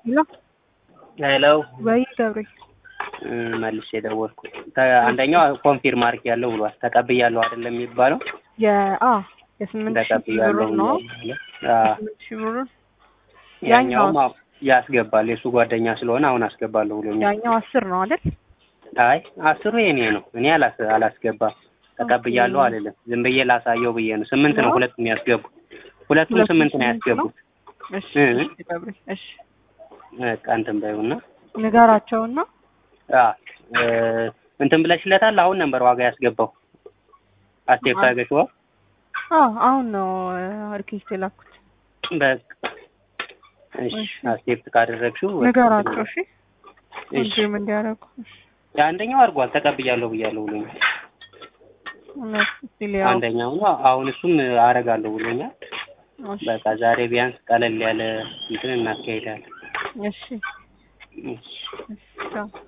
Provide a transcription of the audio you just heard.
ሄሎ ሄሎ ወይ ገብሬ መልሼ ደወልኩ። አንደኛው ኮንፊርም አድርጌያለሁ ብሏል። ተቀብያለሁ አይደለም የሚባለው? የ8,000 ብር ነው። አዎ 8,000 ብር ያኛው ያስገባል። የሱ ጓደኛ ስለሆነ አሁን አስገባለሁ ብሎኛል። ያኛው 10 ነው አይደል? አይ 10 የኔ ነው። እኔ አላስገባም። ተቀብያለሁ አይደለም። ዝም ብዬ ላሳየው ብዬ ነው። 8 ነው ሁለቱም ያስገቡ። ሁለቱም 8 ነው ያስገቡት። እሺ ገብሬ እሺ እንትን በይውና ንገራቸውና እንትን ብለሽለታል። አሁን ነበር ዋጋ ያስገባው አስቴፕ ታገሽው? አሁን ነው ሪኩዌስት የላኩት። በቃ እሺ አስቴፕ ካደረግሽው ንገራቸው። እሺ ኮንፊርም እንዲያደርጉ። አንደኛው አድርጓል። ተቀብያለሁ ብያለሁ ብሎኛል። አንደኛው ነው። አሁን እሱም አረጋለሁ ብሎኛል። በቃ ዛሬ ቢያንስ ቀለል ያለ እንትን እናካሄዳለን። እሺ እሺ